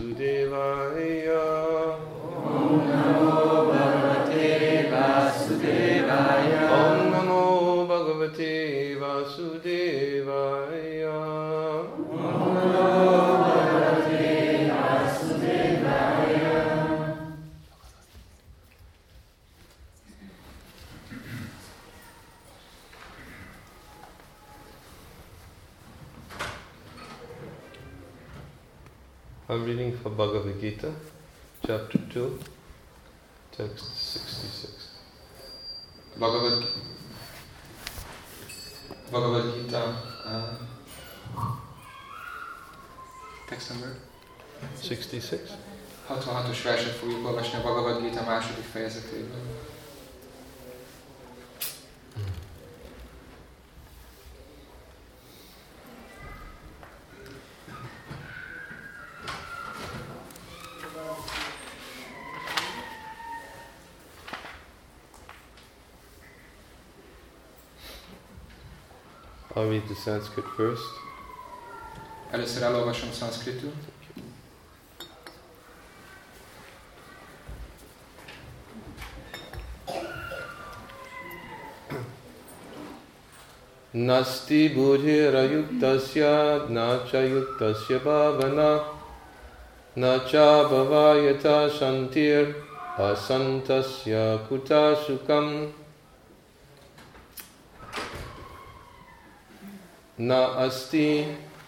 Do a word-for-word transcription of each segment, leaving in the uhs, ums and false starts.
Vasudevaya. Om Namo Bhagavate Vasudevaya. Om Namo Bhagavate Vasudevaya. Om Namo Bhagavate Vasudevaya. I'm reading from Bhagavad Gita, chapter two, text sixty-six. Bhagavad, Bhagavad Gita, uh, text number? sixty-six. hatvanhatos verset fogjuk olvasni a Bhagavad Gita második fejezetéből. I'll read the Sanskrit first. Először elolvasom szanszkritul. Nasti buddhira yuktasya nacha yuktasya bhavana nacha bhavayata santir asantasya kutasukam na asti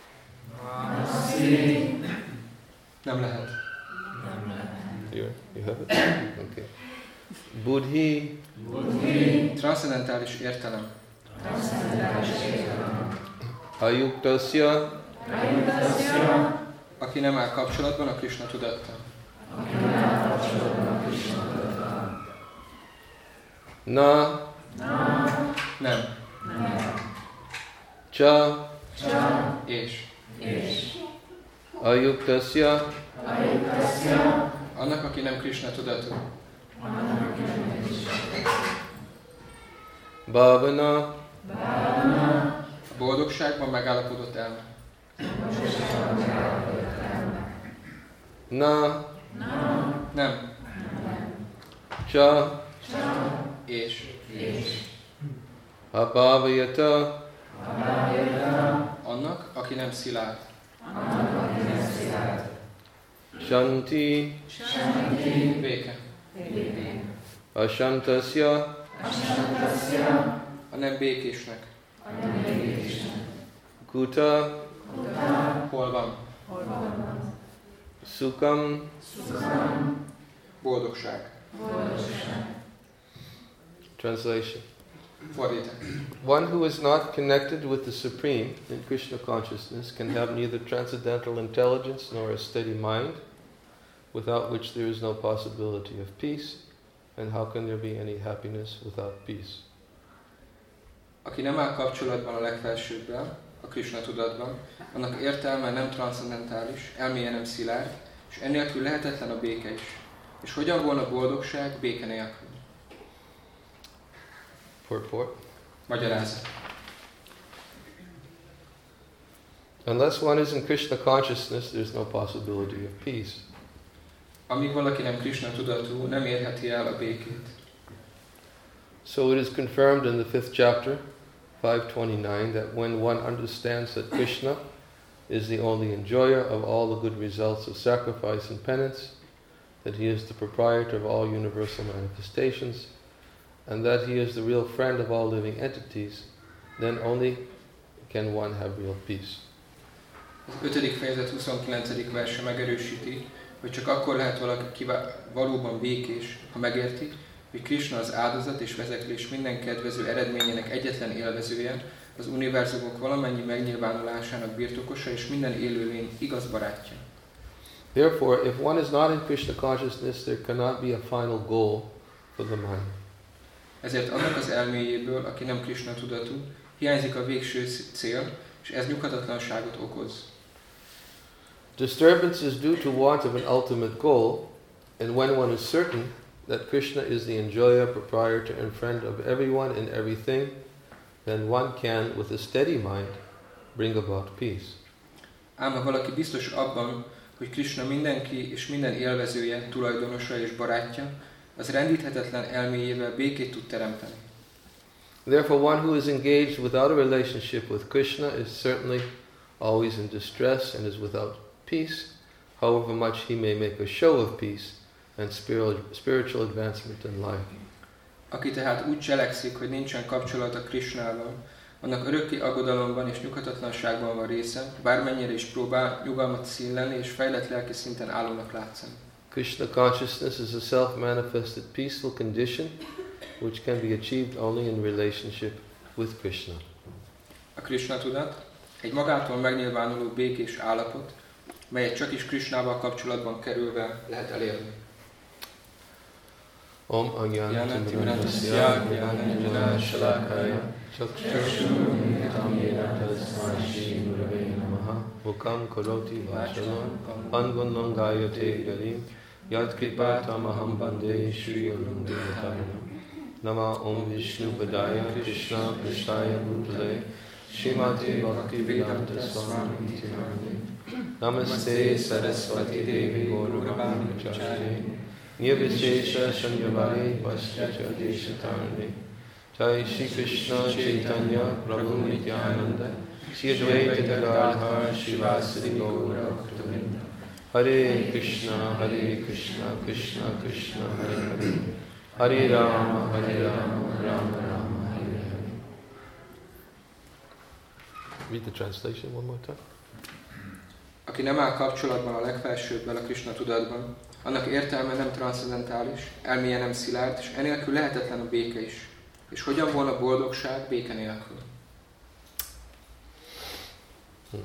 Asti. Nem lehet. you, you have it? Okay. Buddhi Buddhi. Transzcendentális értelem. Transzcendentális értelem. ayuktasya Ayudasya. Aki nem áll kapcsolatban a Krishna tudattal. Aki nem áll kapcsolatban a Krishna tudattal. na Na. Nem. Nem. cha Csa. És. És. ayuktasya Ayudasya. Annak, aki nem Krishna tudatú. Annak, aki nem Krishna. bhavana Bhavana. A boldogságban megállapodott elme. na Na. Nem. cha Csa. És. És. abhavayata Abhavayata. Annak, aki nem szilárd. Annak, aki nem szilárd. shanti Shanti. Béke. Béke. ashantasya Ashantasya. A nem békésnek. A nem békésnek. kuta Kuta. Hol van? Hol van? sukam Sukham. Boldogság. Boldogság. translation. Fordítás. One who is not connected with the Supreme in Krishna consciousness can have neither transcendental intelligence nor a steady mind, without which there is no possibility of peace, and how can there be any happiness without peace? Aki nem áll kapcsolatban a legfelsőbbel, a Krishna tudatban, annak értelme nem transzcendentális, elméje nem szilárd, és ennélkül lehetetlen a béke is. És hogyan volna boldogság béke nélkül? Purport. Magyarázat. Unless one is in Krishna consciousness, there's no possibility of peace. Amíg valaki nem Krishna tudatú, nem érheti el a békét. So it is confirmed in the fifth chapter, five twenty-nine, that when one understands that Krishna is the only enjoyer of all the good results of sacrifice and penance, that he is the proprietor of all universal manifestations, and that he is the real friend of all living entities, then only can one have real peace. Az ötödik fejezet huszonkilencedik verse megerősíti, hogy csak akkor lehet valaki valóban békés, ha megérti, hogy Krishna az áldozat és vezeklés minden kedvező eredményének egyetlen élvezője, az univerzumok valamennyi megnyilvánulásának birtokosa és minden élőlény igaz barátja. Therefore, if one is not in Krishna consciousness, there cannot be a final goal for the mind. Ezért annak az elméjéből, aki nem Krishna tudatú, hiányzik a végső cél, és ez nyughatatlanságot okoz. Disturbance is due to want of an ultimate goal, and when one is certain that Krishna is the enjoyer, proprietor, and friend of everyone and everything, then one can, with a steady mind, bring about peace. Ám ha valaki biztos abban, hogy Krishna mindenki és minden élvezője, tulajdonosa és barátja, az rendíthetetlen elméjével békét tud teremteni. Therefore, one who is engaged without a relationship with Krishna is certainly always in distress and is without peace, however much he may make a show of peace and spiritual advancement in life. Aki tehát úgy cselekszik, hogy nincsen kapcsolata Krishnával, annak örökké aggodalomban és nyughatatlanságban van része, bármennyire is próbál nyugalmat színlelni és fejlett lelki szinten állónak látszani. Krishna consciousness is a self-manifested peaceful condition which can be achieved only in relationship with Krishna. A Krishna tudat egy magától megnyilvánuló békés állapot, melyet csak is Krishnával kapcsolatban kerülve lehet elérni. Om Ajnana-Timirandasya Jnana-Njana Shalakaya Chakshurunmitam Yena Tasmai Shri Gurave Namaha Mukam Karoti Vachalam Angunam Gayate Garim Yad Kripatam Aham Bande Shri Gurunde Taranam Nama Om Vishnu Padaya Krishna Prishaya Bhutale Srimati Bhakti Vedanta Swami Tirani Namaste Saraswati Devi Gaurabhani Chachari Nirvishesha Shanyavare Vasyacha Deshatarani Jai Shri Krishna Chaitanya Prabhu Nityananda Shri Advaita Gadadhar Shivasari Gaura Bhaktavinda Hare Krishna Hare Krishna Krishna Krishna Hare Hare Hare Rama Hare Rama Rama Rama Hare Hare. Read the translation one more time. Aki nem áll kapcsolatban a legfelsőbbel, a Krishna tudatban, annak értelme nem transzcendentális, elméje nem szilárd, és enélkül lehetetlen a béke is. És hogyan volna boldogság béke nélkül? Hmm.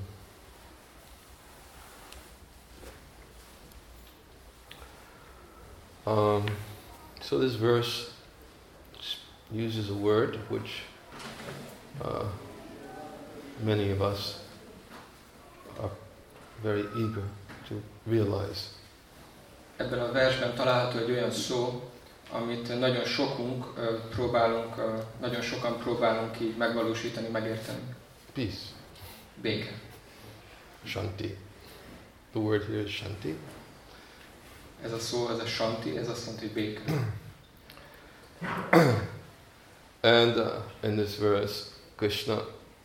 Um, so this verse uses a word which uh, many of us are very eager to realize. Ebben a versben található egy olyan szó, amit nagyon sokunk uh, próbálunk, uh, nagyon sokan próbálunk így megvalósítani, megérteni. Peace. Béke. Shanti. The word here is Shanti. Ez a szó, ez a Shanti, ez azt jelenti, hogy béke. And uh, in this verse, Krishna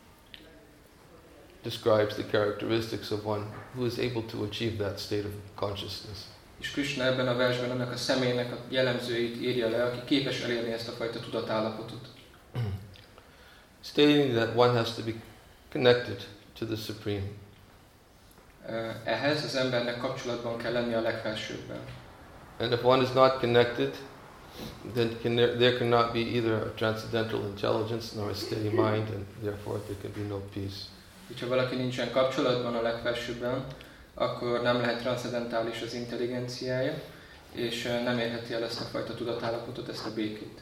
describes the characteristics of one who is able to achieve that state of consciousness. És Krishna ebben a versben annak a személynek a jellemzőit írja le, aki képes elérni ezt a fajta tudatállapotot. Stating that one has to be connected to the Supreme. Ehhez az embernek kapcsolatban kell lenni a legfelsőbbel. And if one is not connected, then can there, there cannot be either a transcendental intelligence nor a steady mind, and therefore there can be no peace. Ha valaki nincsen kapcsolatban a legfelsőbben, akkor nem lehet transzendentális az intelligenciája, és nem érheti el ezt a fajta tudatállapotot, ezt a békét.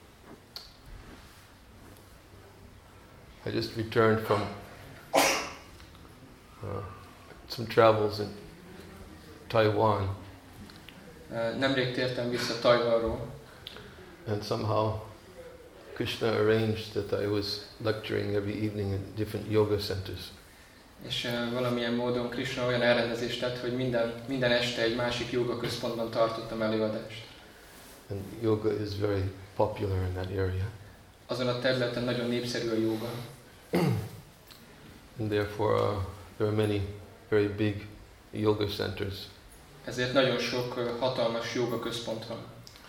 I just returned from uh, some travels in Taiwan. Nemrég tértem vissza Tajvanról. And somehow Krishna arranged that I was lecturing every evening in different yoga centers. És uh, valamilyen módon Krishna olyan elrendezést tett, hogy minden, minden este egy másik joga központban tartottam előadást. And yoga is very popular in that area. Azon a területen nagyon népszerű a joga. And therefore uh, there are many very big yoga centers. Ezért nagyon sok uh, hatalmas joga központ van.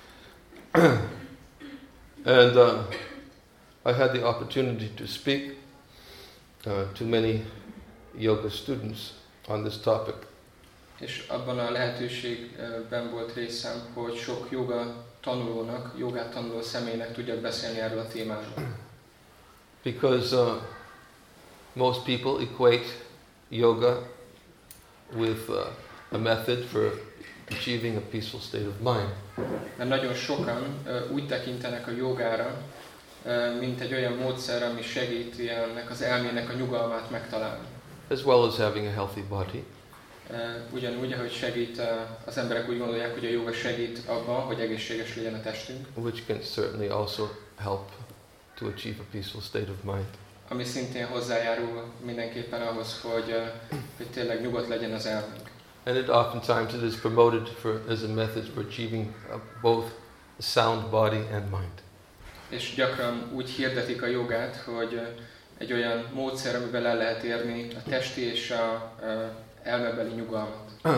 And uh, I had the opportunity to speak uh, to many yoga students on this topic. És abban a lehetőségben volt részem, hogy sok joga tanulónak, jogát tanuló személynek tudjak beszélni erről a témáról. Because uh, most people equate yoga with uh, a method for achieving a peaceful state of mind. Mert nagyon sokan uh, úgy tekintenek a jogára, uh, mint egy olyan módszer, ami segíti ennek az elmének a nyugalmát megtalálni. As well as having a healthy body. Uh, ugyanúgy, ahogy segít, uh, az emberek úgy gondolják, hogy a joga segít abban, hogy egészséges legyen a testünk. Which can certainly also help to achieve a peaceful state of mind. Ami szintén hozzájárul mindenképpen ahhoz, hogy, uh, hogy tényleg nyugodt legyen az elménk. And it oftentimes it is promoted for, as a method for achieving uh, both a sound body and mind. És gyakran úgy hirdetik a jogát, hogy egy olyan módszer, amivel el lehet érni a testi és a, a elmebeli nyugalmat. uh,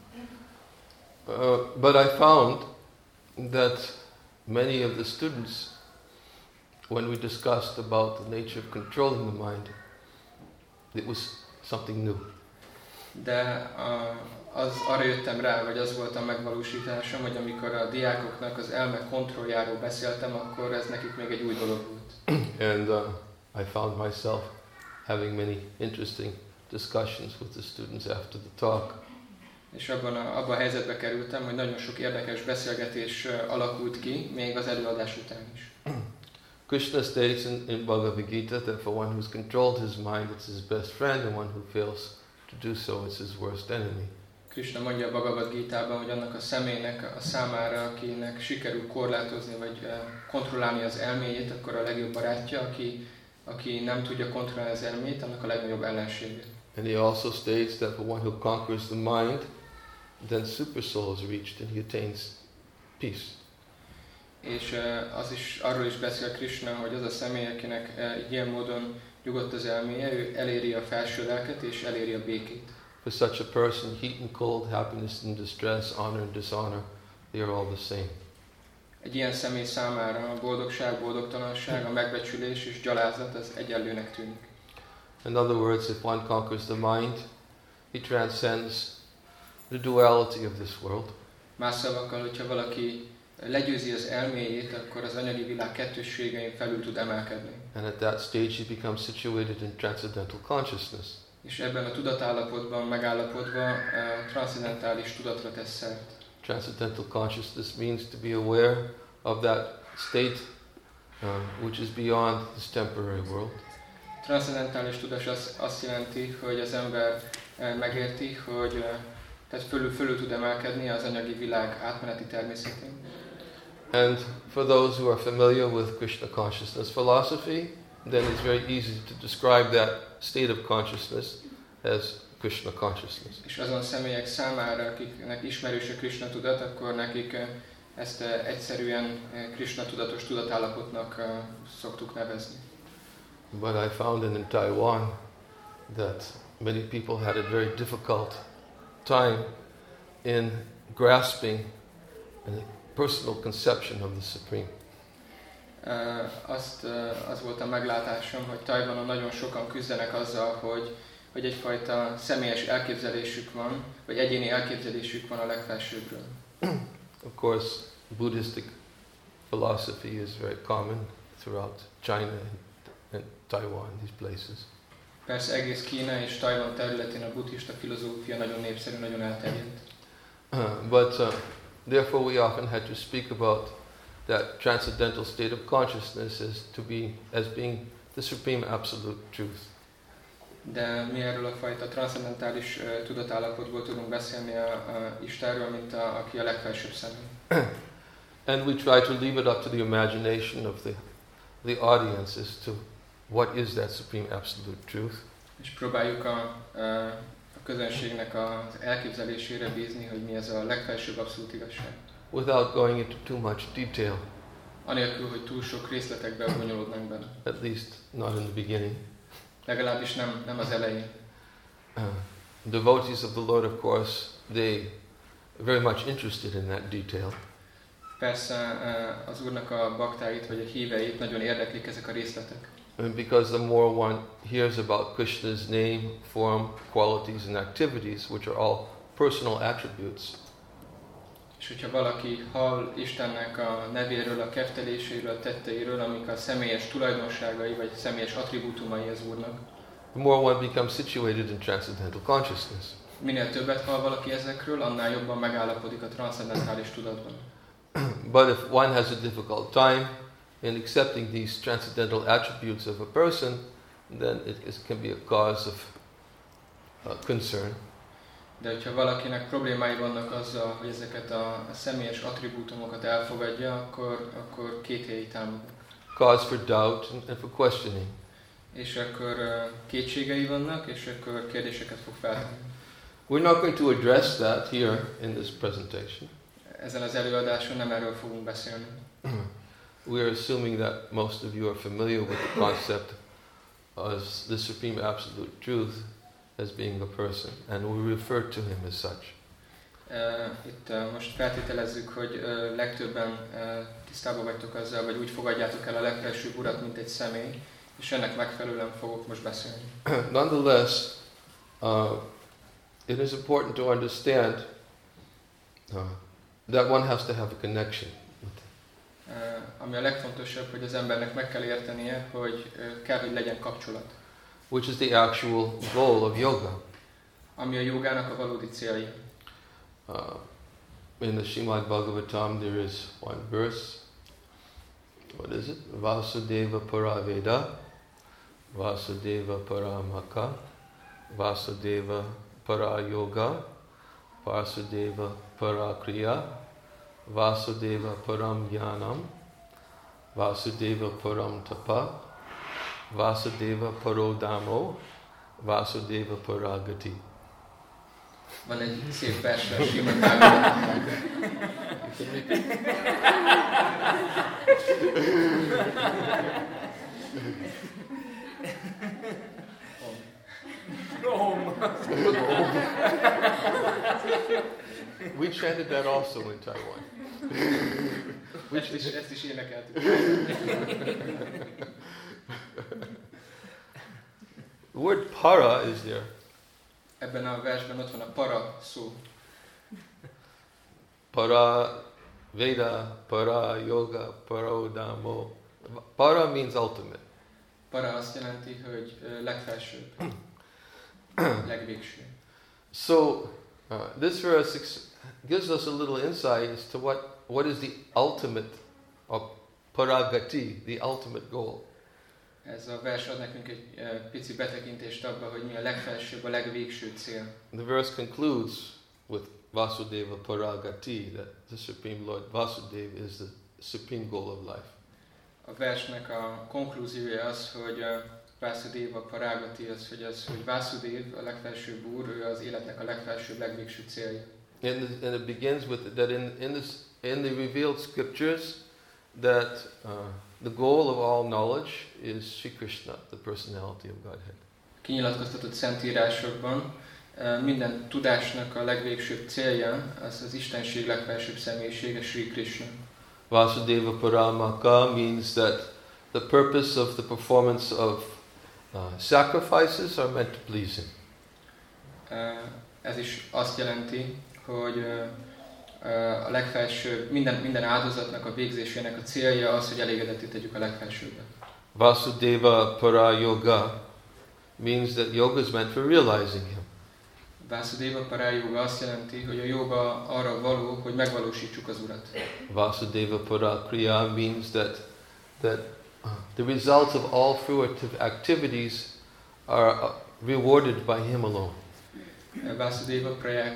but I found that many of the students, when we discussed about the nature of controlling the mind, it was something new. De a, az, arra jöttem rá, vagy az volt a megvalósításom, hogy amikor a diákoknak az elme kontrolljáról beszéltem, akkor ez nekik még egy új dolog volt. And uh, I found myself having many interesting discussions with the students after the talk. És abban a, abban a helyzetbe kerültem, hogy nagyon sok érdekes beszélgetés uh, alakult ki, még az előadás után is. Krishna states in, in Bhagavad Gita that for one who's controlled his mind, it's his best friend, and one who fails to do so, it's his worst enemy. Krishna mondja a Bhagavad Gitában, hogy annak a személynek a számára, akinek sikerül korlátozni vagy uh, kontrollálni az elméjét, akkor a legjobb barátja, aki, aki nem tudja kontrollálni az elméjét, annak a legnagyobb ellensége. And he also states that for one who conquers the mind, then super soul is reached and he attains peace. És uh, az is, arról is beszél Krishna, hogy az a személy, akinek uh, ilyen módon nyugodt az elméje, ő eléri a felső lelket és eléri a békét. For such a person, heat and cold, happiness and distress, honor and dishonor, they are all the same. Egy ilyen személy számára a boldogság, boldogtalanság, a megbecsülés és gyalázat az egyenlőnek tűnik. In other words, if one conquers the mind, he transcends the duality of this world. Más szavakkal, hogyha valaki legyőzi az elméjét, akkor az anyagi világ kettősségein felül tud emelkedni. And at that stage he becomes situated in transcendental consciousness. És ebben a tudatállapotban megállapodva uh, transzcendentális tudatra tesz szert. Transcendental consciousness means to be aware of that state um, which is beyond this temporary world. Transzcendentális tudás az, azt jelenti, hogy az ember uh, megérti, hogy uh, tehát fölül, fölül tud emelkedni az anyagi világ átmeneti természetén. And for those who are familiar with Krishna consciousness philosophy, then it's very easy to describe that state of consciousness as Krishna consciousness. És azon személyek számára, akiknek ismerős a Krishna tudat, akkor nekik ezt egyszerűen Krishna tudatos tudatállapotnak szoktuk nevezni. But I found in Taiwan that many people had a very difficult time in grasping a personal conception of the Supreme. Uh, azt, uh, az volt a meglátásom, hogy Tajvanon nagyon sokan küzdenek azzal, hogy, hogy egyfajta személyes elképzelésük van, vagy egyéni elképzelésük van a legfelsőbbről. Of course, Buddhistic philosophy is very common throughout China and, and Taiwan, these places. Persze egész Kína és Tajvan területén a buddhista filozófia nagyon népszerű, nagyon elterjedt. Uh, but uh, therefore we often had to speak about that transcendental state of consciousness as to be as being the supreme absolute truth. De mi erről a fajta transzcendentális uh, tudatállapotból tudunk beszélni a, a Istenről, mint a, aki a legfelsőbb személy. And we try to leave it up to the imagination of the the audience as to what is that supreme absolute truth. És próbáljuk a, a, a közönségnek az elképzelésére bízni, hogy mi ez a legfelsőbb abszolút igazság. Without going into too much detail. Anélkül, hogy túl sok részletekbe bonyolódnánk benne. At least not in the beginning. Legalábbis nem, nem az elején. Uh, devotees of the Lord, of course, they are very much interested in that detail. Persze az Úrnak a baktáit, vagy a híveit nagyon érdeklik ezek a részletek. And because the more one hears about Krishna's name, form, qualities and activities, which are all personal attributes, és hogyha valaki hall Istennek a nevéről, a kefteléséről, a tetteiről, amik a személyes tulajdonságai vagy személyes attribútumai az Úrnak, the more one becomes situated in transcendental consciousness. Minél többet hall valaki ezekről, annál jobban megállapodik a transzcendentális tudatban. But if one has a difficult time in accepting these transcendental attributes of a person, then it is, can be a cause of uh, concern. De hogyha valakinek problémái vannak azzal, hogy ezeket a, a személyes attribútumokat elfogadja, akkor, akkor kétélyi támadnak. Cause for doubt and, and for questioning. És akkor uh, kétségei vannak, és akkor kérdéseket fog feltenni. We're not going to address that here in this presentation. Ezen az előadáson nem erről fogunk beszélni. We are assuming that most of you are familiar with the concept of the Supreme Absolute Truth as being a person, and we refer to him as such. Uh, itt uh, most feltételezzük, hogy uh, legtöbben uh, tisztában vagytok azzal, vagy úgy fogadjátok el a legfelsőbb Urat, mint egy személy, és ennek megfelelően fogok most beszélni. Nonetheless, uh, it is important to understand uh, that one has to have a connection. Uh, ami a legfontosabb, hogy az embernek meg kell értenie, hogy uh, kell, hogy legyen kapcsolat. Which is the actual goal of yoga. Ami a jogának a valódi célja. Uh, in the Srimad Bhagavatam there is one verse. What is it? Vasudeva Paraveda, Vasudeva Paramaka, Vasudeva Parayoga, Vasudeva Parakriya, Vasudeva Param Jnanam, Vasudeva Param Tapa, Vasudeva Parodamo, Vasudeva Paragati. Van egy szép vers a Srimad Bhagavatamban. We chanted that also in Taiwan. Ezt is, ezt is énekeltük. The word para is there. Ebben a versben ott van a para szó. Para Veda, para yoga, parodamo. Para means ultimate. Para azt jelenti, hogy uh, legfelsőbb, legvégső. So uh, this verse ex- gives us a little insight as to what, what is the ultimate of paragati, the ultimate goal. Ez a vers ad nekünk egy uh, pici betekintést abba, hogy mi a legfelsőbb, a legvégső cél. The verse concludes with Vasudeva Paragati, that the Supreme Lord Vasudeva is the supreme goal of life. A versnek a konklúziója az, hogy uh, Vasudeva Paragati az, hogy az, hogy Vasudev, a legfelsőbb úr, ő az életnek a legfelsőbb, legvégső célja. And, the, and it begins with that in, in, this, in the revealed scriptures that uh, the goal of all knowledge is Sri Krishna, the personality of Godhead. Kinyilatkoztatott szentírásokban uh, minden tudásnak a legvégsőbb célja az az Istenség legfelsőbb személyisége, Sri Krishna. Vasudeva Paramaka means that the purpose of the performance of uh, sacrifices are meant to please him. Uh, ez is azt jelenti, hogy uh, uh, a legfelsőbb, minden, minden áldozatnak a végzésének a célja az, hogy elégedetté tegyük a legfelsőbbet. Vasudeva Parayoga means that yoga is meant for realizing him. Vasudeva Parayoga azt jelenti, hogy a joga arra való, hogy megvalósítsuk az Urat. Vasudeva Parakriya means that that the results of all fruitive activities are uh, rewarded by him alone. Vasudeva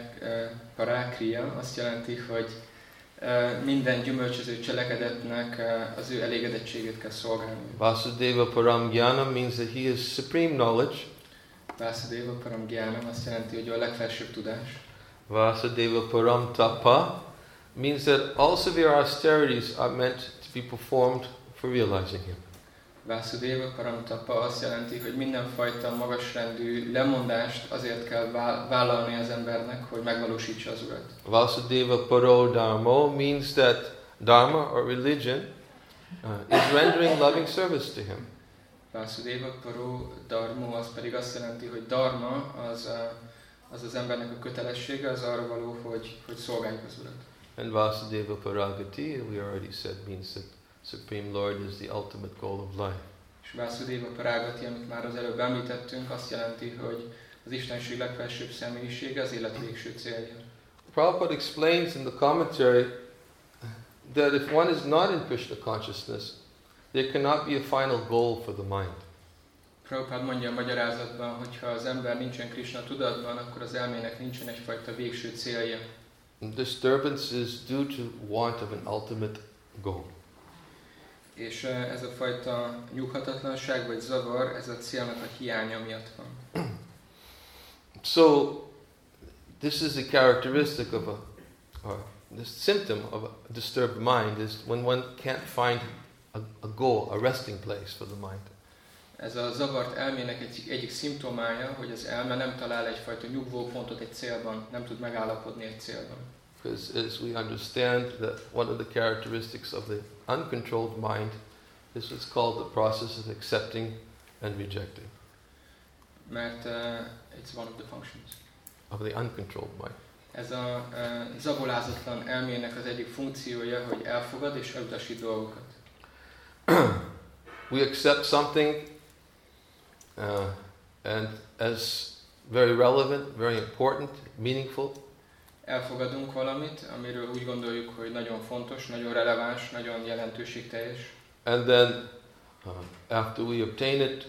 Parakriya azt jelenti, hogy uh, minden gyümölcsöző cselekedetnek uh, az ő elégedettségét kell szolgálni. Vasudeva Param Jnanam means that he is supreme knowledge. Vasudeva Param Jnanam azt jelenti, hogy a legfelsőbb tudás. Vasudeva Param Tapa means that all severe austerities are meant to be performed for realizing him. Vasudeva Param Tapa azt jelenti, hogy mindenfajta magasrendű lemondást azért kell vállalni az embernek, hogy megvalósítsa az Urat. Vasudeva Paro Dharma means that Dharma or religion uh, is rendering loving service to him. Vasudeva Paro Dharma az pedig azt jelenti, hogy Dharma az, a, az az embernek a kötelessége, az arra való, hogy, hogy szolgáljuk az Urat. And Vasudeva Paragati, we already said, means that Supreme Lord is the ultimate goal of life. És Vasudeva Paragati, amit már az előbb említettünk, azt jelenti, hogy az Istenség legfelsőbb személyisége az élet végső célja. Prabhupada explains in the commentary that if one is not in Krishna consciousness, there cannot be a final goal for the mind. Prabhupada mondja a magyarázatban, hogy ha az ember nincsen Krishna tudatban, akkor az elmének nincsen egyfajta végső célja. Disturbance is due to want of an ultimate goal. És ez a fajta nyughatatlanság vagy zavar, ez a célnak a hiánya miatt van. So, this is a characteristic of a, or the symptom of a disturbed mind is when one can't find a, a goal, a resting place for the mind. Ez a zavart elmének egyik, egyik szimptomája, hogy az elme nem talál egyfajta nyugvópontot egy célban, nem tud megállapodni egy célban. Because as we understand that one of the characteristics of the uncontrolled mind is what's called the process of accepting and rejecting. Mert uh, it's one of the functions. Of the uncontrolled mind. Ez a uh, zabolázatlan elmének az egyik funkciója, hogy elfogad és elutasít dolgokat. We accept something uh, and as very relevant, very important, meaningful. Elfogadunk valamit, amiről úgy gondoljuk, hogy nagyon fontos, nagyon releváns, nagyon jelentőségteljes. And then uh, after we obtain it,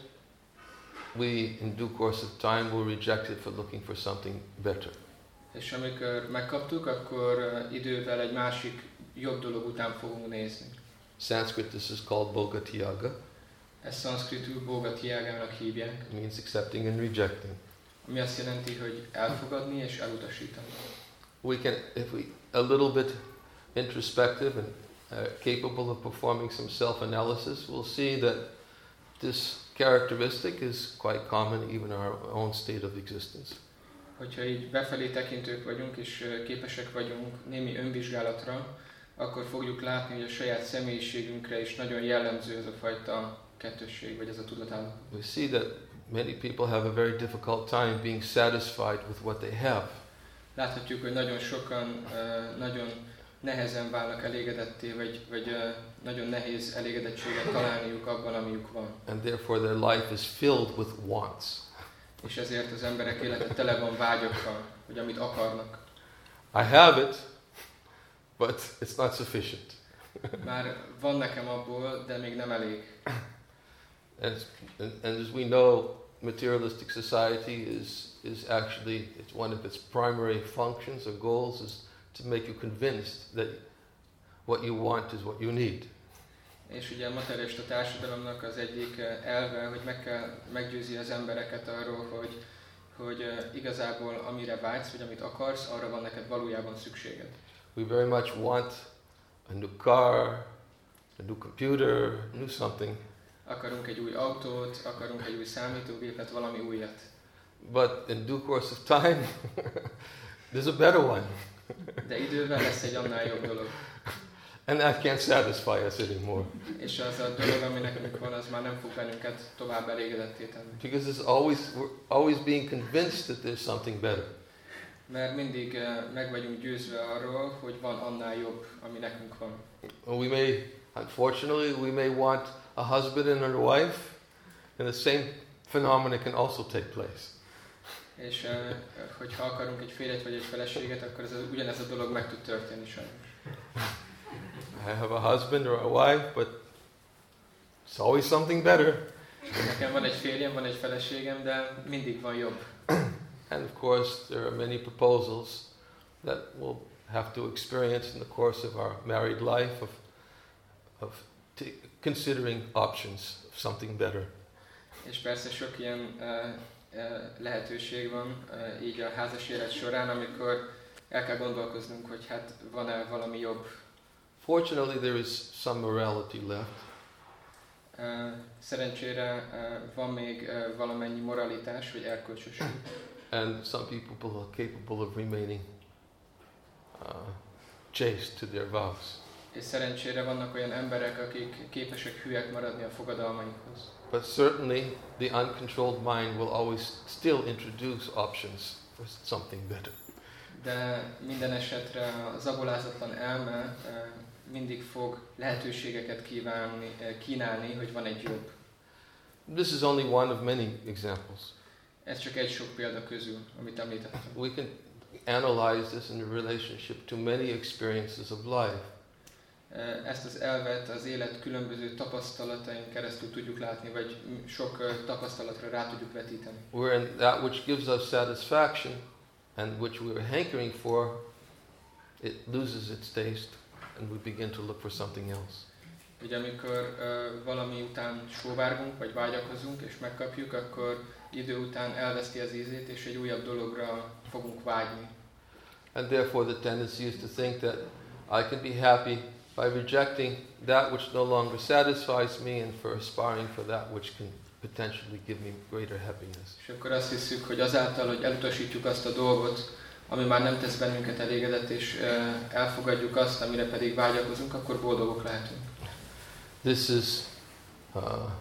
we in due course of time will reject it for looking for something better. És amikor megkaptuk, akkor uh, idővel egy másik jobb dolog után fogunk nézni. Sanskrit, this is called Bhogatyaga. Ezt szanszkritül Bhogatyagának hívják. It means accepting and rejecting. Ami azt jelenti, hogy elfogadni és elutasítani. We can, if we a little bit introspective and uh, capable of performing some self-analysis, we'll see that this characteristic is quite common even in our own state of existence. Hogyha így befelé tekintők vagyunk és képesek vagyunk némi önvizsgálatra, akkor fogjuk látni, hogy a saját személyiségünkre is nagyon jellemző ez a fajta kettősség, vagy ez a tudatállapot. We see that many people have a very difficult time being satisfied with what they have. Láthatjuk, hogy nagyon sokan uh, nagyon nehezen válnak elégedetté, vagy, vagy uh, nagyon nehéz elégedettséget találniuk abban, amiük van. And therefore their life is filled with wants. És ezért az emberek élete tele van vágyokkal, hogy amit akarnak. I have it, but it's not sufficient. Már van nekem abból, de még nem elég. And, and, and as we know, materialistic society is is actually, it's one of its primary functions or goals is to make you convinced that what you want is what you need. És ugye a materialista társadalomnak az egyik elve, hogy meg kell meggyőzni az embereket arról, hogy, hogy igazából amire vágysz, vagy amit akarsz, arra van neked valójában szükséged. We very much want a new car, a new computer, a new something. Akarunk egy új autót, akarunk egy új számítógépet, valami újat. But in due course of time, there's a better one. De idővel lesz egy annál jobb dolog. And that can't satisfy us anymore. És az a dolog, ami nekünk van, az már nem fog bennünket tovább elégedetté tenni. Because it's always, we're always being convinced that there's something better. Mert mindig uh, meg vagyunk győzve arról, hogy van annál jobb, ami nekünk van. We may, unfortunately, we may want a husband and a wife, and the same phenomena can also take place. És uh, hogyha akarunk egy férjet vagy egy feleséget, akkor ez, ugyanez a dolog meg tud történni sajnos. I have a husband or a wife, but it's always something better. Nekem van egy férjem, van egy feleségem, de mindig van jobb. And of course, there are many proposals that we'll have to experience in the course of our married life of, of t- considering options of something better. És persze sok ilyen uh, uh, lehetőség van uh, így a házas élet során, amikor el kell gondolkoznunk, hogy hát van-e valami jobb. Fortunately, there is some morality left. Uh, szerencsére uh, van még uh, valamennyi moralitás, vagy erkölcsösség. And some people are capable of remaining uh, chaste to their vows. És szerencsére vannak olyan emberek, akik képesek hülyek maradni a fogadalmaikhoz. But certainly, the uncontrolled mind will always still introduce options for something better. De minden esetre a zabolázatlan elme uh, mindig fog lehetőségeket kívánni, uh, kínálni, hogy van egy jobb. This is only one of many examples. Ez csak egy sok példa közül, amit említettem. We can analyze this in relationship to many experiences of life. Ezt az elvet az élet különböző tapasztalatain keresztül tudjuk látni, vagy sok tapasztalatra rá tudjuk vetíteni. Wherein that which gives us satisfaction and which we are hankering for, it loses its taste and we begin to look for something else. Ugye amikor uh, valami után sóvárgunk, vagy vágyakozunk, és megkapjuk, akkor idő után elveszti az ízét, és egy újabb dologra fogunk vágyni. And therefore the tendency is to think that I can be happy by rejecting that which no longer satisfies me and for aspiring for that which can potentially give me greater happiness. És akkor azt hiszük, hogy azáltal, hogy elutasítjuk azt a dolgot, ami már nem tesz bennünket elégedett, és elfogadjuk azt, amire pedig vágyakozunk, akkor boldogok lehetünk. This is uh,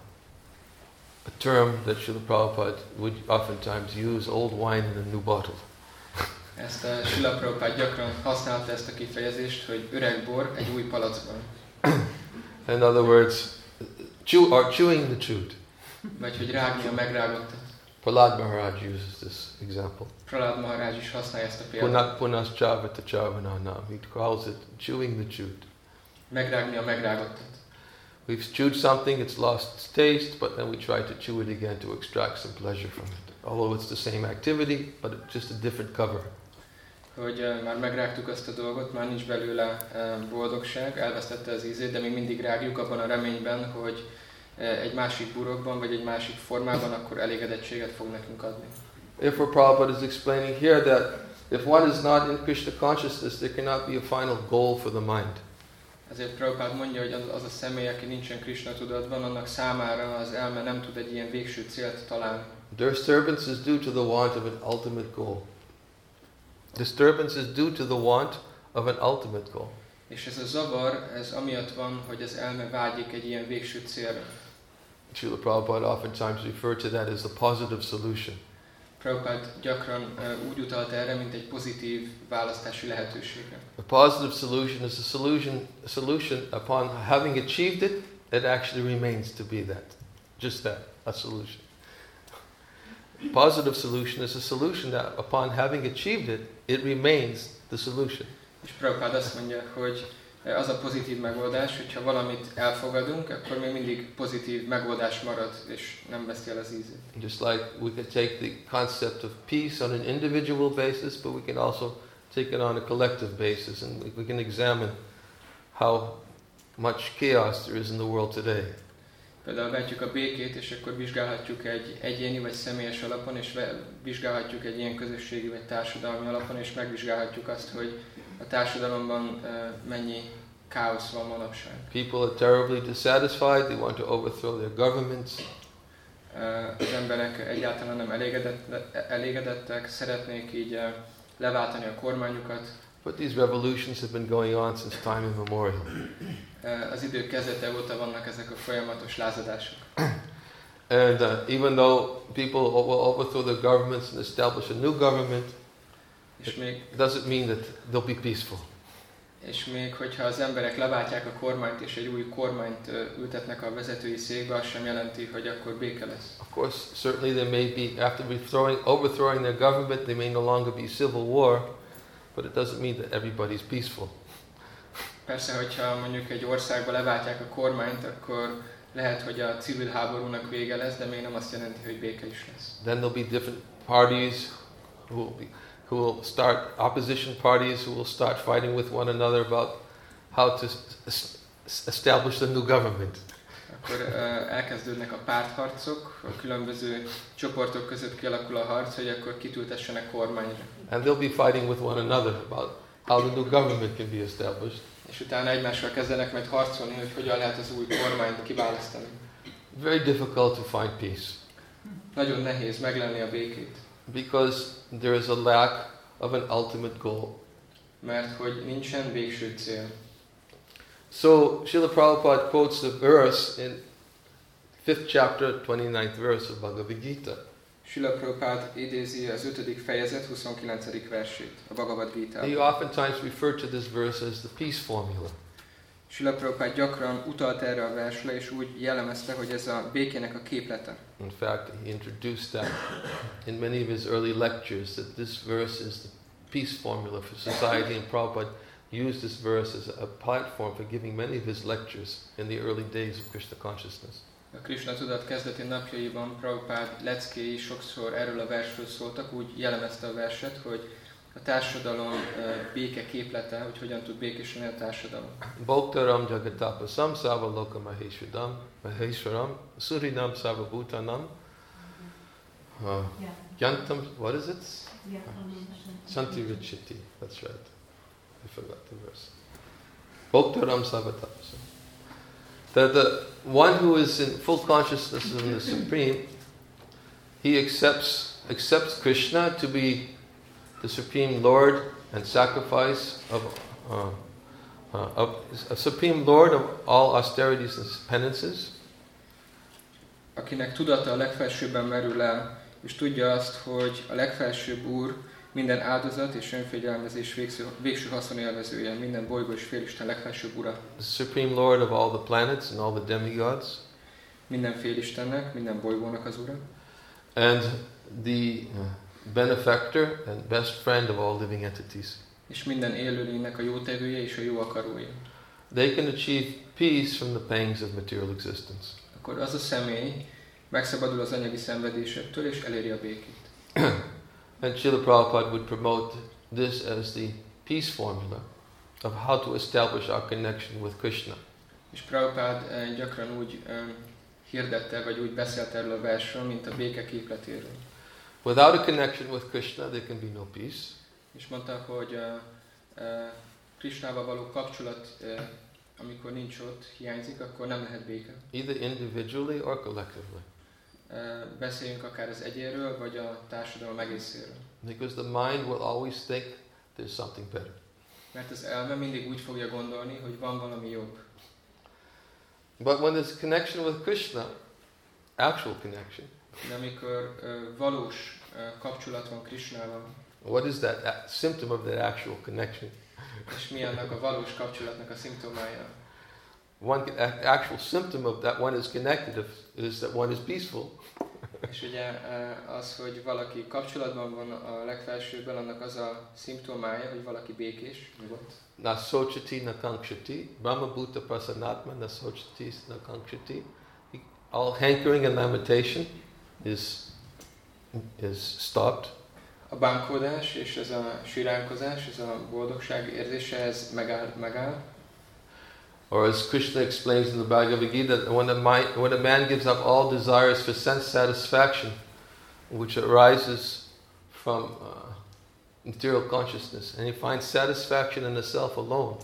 a term that Srila Prabhupada would oftentimes use, old wine in a new bottle. Ezt a Srila Prabhupada gyakran használta ezt a kifejezést, hogy öreg bor egy új palackban. In other words, chew, or chewing the chewed. Vagy hogy rágni a megrágottat. Prahlad Maharaj uses this example. Prahlad Maharaj is használja ezt a példát. Punas chavata chavananam. He calls it chewing the chewed. Megrágni a megrágottat. We've chewed something, it's lost its taste, but then we try to chew it again to extract some pleasure from it. Although it's the same activity, but it's just a different cover. Hogy uh, már megrágtuk azt a dolgot, már nincs belőle uh, boldogság, elvesztette az ízét, de még mindig rágjuk abban a reményben, hogy uh, egy másik burokban, vagy egy másik formában akkor elégedettséget fog nekünk adni. Therefore Prabhupada is explaining here that if one is not in Krishna consciousness, there cannot be a final goal for the mind. Ezért Prabhupada mondja, hogy az, az a személy, aki nincsen Krishna tudatban, annak számára az elme nem tud egy ilyen végső célt találni. Disturbance is due to the want of an ultimate goal. Disturbance is due to the want of an ultimate goal. És ez a zavar, ez amiatt van, hogy az elme vágyik egy ilyen végső célra. Srila Prabhupada oftentimes referred to that as a positive solution. Prabhupada gyakran uh, úgy utalt erre, mint egy pozitív választási lehetőségre. A positive solution is a solution, a solution upon having achieved it, it actually remains to be that. Just that, a solution. Positive solution is a solution that upon having achieved it, it remains the solution. És Prabhupada azt mondja, hogy az a pozitív megoldás, hogyha valamit elfogadunk, akkor még mindig pozitív megoldás marad, és nem veszti el az ízét. Just like we can take the concept of peace on an individual basis, but we can also take it on a collective basis, and we can examine how much chaos there is in the world today. Például vetjük a békét, és akkor vizsgálhatjuk egy egyéni vagy személyes alapon, és vizsgálhatjuk egy ilyen közösségi vagy társadalmi alapon, és megvizsgálhatjuk azt, hogy a társadalomban uh, mennyi káosz van manapság. People are terribly dissatisfied, they want to overthrow their governments. Uh, az emberek egyáltalán nem elégedett, elégedettek, szeretnék így uh, leváltani a kormányukat. But these revolutions have been going on since time immemorial. Uh, az idők kezdete óta vannak ezek a folyamatos lázadások. And uh, even though people will overthrow their governments and establish a new government, és még, it doesn't mean that they'll be peaceful. És még hogyha az emberek leváltják a kormányt és egy új kormányt uh, ültetnek a vezetői székbe, az sem jelenti, hogy akkor béke lesz. Of course, certainly there may be, after overthrowing, overthrowing their government, there may no longer be civil war, but it doesn't mean that everybody's peaceful. Persze, hogyha mondjuk egy országba leváltják a kormányt, akkor lehet, hogy a civil háborúnak vége lesz, de még nem azt jelenti, hogy béke is lesz. Then there'll be different parties who will, be, who will start, opposition parties who will start fighting with one another about how to establish the new government. Akkor uh, elkezdődnek a pártharcok, a különböző csoportok között kialakul a harc, hogy akkor kitültessenek kormányra. And they'll be fighting with one another about how the new government can be established. És utána egymással kezdenek majd harcolni, hogy hogyan lehet az új kormányt kiválasztani. Very difficult to find peace. Nagyon nehéz meglenni a békét. Because there is a lack of an ultimate goal. Mert hogy nincsen végső cél. So Srila Prabhupada quotes the verse in fifth chapter, twenty-ninth verse of Bhagavad Gita. Srila Prabhupada idézi az ötödik fejezet huszonkilencedik versét a Bhagavad Gitában. He oftentimes referred to this verse as the peace formula. Srila Prabhupada gyakran utalt erre a versre, és úgy jellemezte, hogy ez a békének a képlete. In fact, he introduced that in many of his early lectures, that this verse is the peace formula for society, and Prabhupada used this verse as a platform for giving many of his lectures in the early days of Krishna consciousness. A Krishna tudat kezdeti napjaiban Prabhupada leckéi sokszor erről a versről szóltak, úgy jellemezte a verset, hogy a társadalom béke képlete, hogy hogyan tud békésen a társadalom. Bhoktaram jagatapasam sava loka maheshwadam maheshwaram surinam sava bhutanam Yantam, what is it? Shanti Richiti. That's right. I forgot the verse. Bhoktaram Savatam. That the one who is in full consciousness of the Supreme, he accepts accepts Krishna to be the Supreme Lord and sacrifice of, uh, uh, of a Supreme Lord of all austerities and penances. Akinek tudata a legfelsőbben merül el, és tudja azt, hogy a legfelsőbb Úr minden áldozat és önfegyelmezés végső, végső haszonélvezője, minden bolygó és félisten legfelsőbb Ura. The Supreme Lord of all the planets and all the demigods. Minden félistennek, minden bolygónak az Ura. And the benefactor and best friend of all living entities. És minden élőlénynek a jótevője és a jó akarója. They can achieve peace from the pangs of material existence. Akkor az a személy megszabadul az anyagi szenvedésektől és eléri a békét. And Srila Prabhupada would promote this as the peace formula of how to establish our connection with Krishna. És Prabhupada gyakran úgy um, hirdette, vagy úgy beszélt erről a versről, mint a béke képletéről. Without a connection with Krishna, there can be no peace. És mondta, hogy uh, uh, Krishnával való kapcsolat, uh, amikor nincs ott, hiányzik, akkor nem lehet béke. Either individually or collectively. Uh, beszéljünk akár az egyénről, vagy a társadalom egészéről. Because the mind will always think there's something better. Mert az elme mindig úgy fogja gondolni, hogy van valami jobb. But when there's connection with Krishna, actual connection, de amikor uh, valós uh, kapcsolat van Krishnával, what is that a- symptom of that actual connection? és mi annak a valós kapcsolatnak a szimptomája? One a- actual symptom of that one is connected is that one is peaceful. És ugye uh, az, hogy valaki kapcsolatban van a legfelsőbben, annak az a szimptomája, hogy valaki békés, nyugodt. Na sochati na kankshati, Brahma Bhuta Prasanatma na sochati na kankshati. All hankering and lamentation is is stopped. A bánkódás és ez a siránkozás, ez a boldogság érzése, ez megáll, megáll. Or as Krishna explains in the Bhagavad Gita, when a, mind, when a man gives up all desires for sense satisfaction, which arises from uh, material consciousness, and he finds satisfaction in the self alone.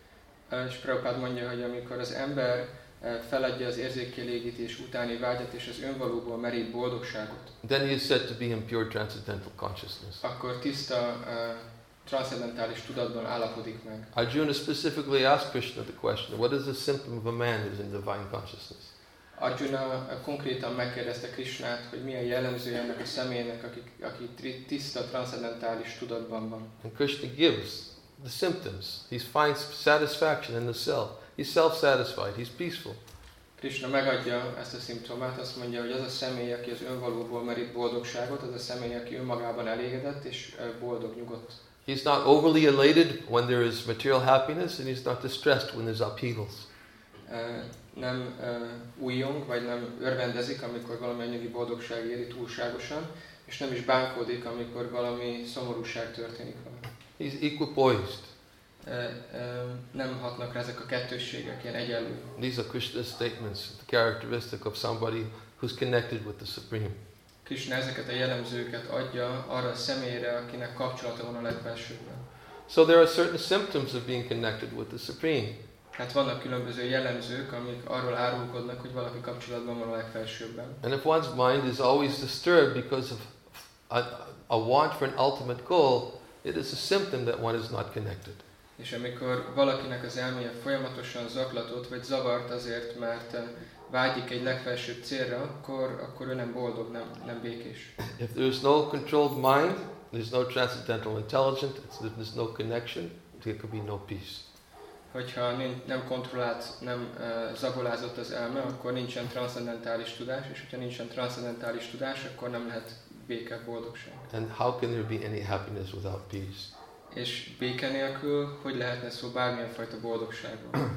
És Prabhupád mondja, hogy amikor az ember feladja az érzékkielégítés utáni vágyat és az önvalóból merít boldogságot, then he is said to be in pure transcendental consciousness. akkor tiszta uh, transzendentális tudatban állapodik meg. Arjuna specifically asked Krishna the question, what is the symptom of a man who is in divine consciousness? Arjuna konkrétan megkérdezte Krishnát, hogy mi a jellemzője ennek a személynek, aki, aki tiszta transzendentális tudatban van. And Krishna gives the symptoms. He finds satisfaction in the self. He's self-satisfied. He's peaceful. Krishna megadja ezt a szimptomát, azt mondja, hogy az a személy, aki az önvalóból merít boldogságot, az a személy, aki önmagában elégedett és boldog, nyugodt. He's not overly elated when there is material happiness, and he's not distressed when there's upheavals. Uh, nem uh, újjong, vagy nem örvendezik, amikor valami anyagi boldogság éri túlságosan, és nem is bánkódik, amikor valami szomorúság történik vele. He's equipoised. Uh, uh, nem hatnak rá ezek a kettősségek, ilyen egyenlő. These are Krishna's statements, the characteristic of somebody who's connected with the Supreme. Krishna ezeket a jellemzőket adja arra a személyre, akinek kapcsolata van a legfelsőbben. So there are certain symptoms of being connected with the Supreme. Hát vannak különböző jellemzők, amik arról árulkodnak, hogy valaki kapcsolatban van a legfelsőbben. And if one's mind is always disturbed because of a, a want for an ultimate goal, it is a symptom that one is not connected. És amikor valakinek az elméje folyamatosan zaklatott, vagy zavart azért, mert vágyik egy legfelsőbb célra, akkor, akkor ő nem boldog, nem, nem békés. If there's no controlled mind, there's no transcendental intelligence, there's no connection, there could be no peace. Hogyha nem kontrollált, nem uh, zabolázott az elme, akkor nincsen transzcendentális tudás, és hogyha nincsen transzcendentális tudás, akkor nem lehet béke, boldogság. And how can there be any happiness without peace? És béke nélkül, hogy lehetne szó bármilyen fajta boldogságról?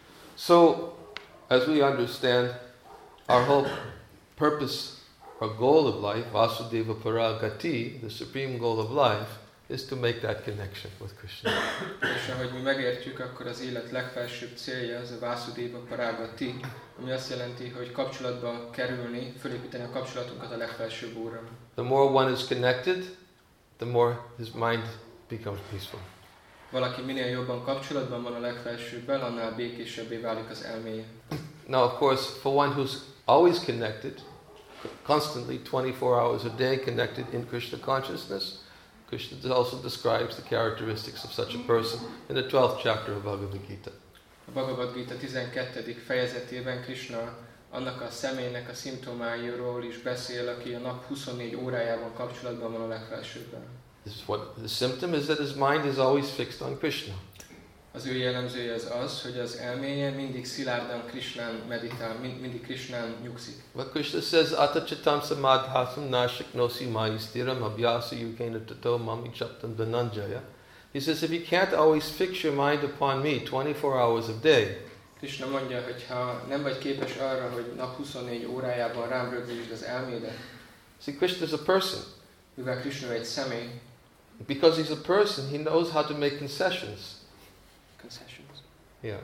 So, as we understand, our whole purpose or goal of life, Vasudeva Paragati, the supreme goal of life, is to make that connection with Krishna. És ahogy mi megértjük, akkor az élet legfelsőbb célja az a Vásudéva Paragati, ami azt jelenti, hogy kapcsolatba kerülni, fölépíteni a kapcsolatunkat a legfelsőbb Úrral. The more one is connected, the more his mind becomes peaceful. Valaki minél jobban kapcsolatban van a legfelsőbbel, annál békésebbé válik az elméje. Now, of course, for one who's always connected, constantly twenty-four hours a day connected in Krishna consciousness, Krishna also describes the characteristics of such a person in the twelfth chapter of Bhagavad Gita. A Bhagavad Gita tizenkettedik fejezetében Krishna annak a személynek a szimptomáiról is beszél, aki a nap huszonnégy órájában kapcsolatban van a legfelsőbbel. This is what the symptom is, that his mind is always fixed on Krishna. Az ő jellemzője az az, hogy az elméje mindig szilárdan Krishnán meditál, mind, mindig Krishnán nyugszik. But Krishna says, Ata chitam samadhasam nashik nosi maistiram abhyasa yukena tato mami chaptam dhananjaya. He says, if you can't always fix your mind upon me twenty-four hours a day, Krishna mondja, hogy ha nem vagy képes arra, hogy nap huszonnégy órájában rám rögzítsd az elmédet, see, Krishna is a person. mivel Krishna egy személy, Because he's a person, he knows how to make concessions. concessions. Yeah.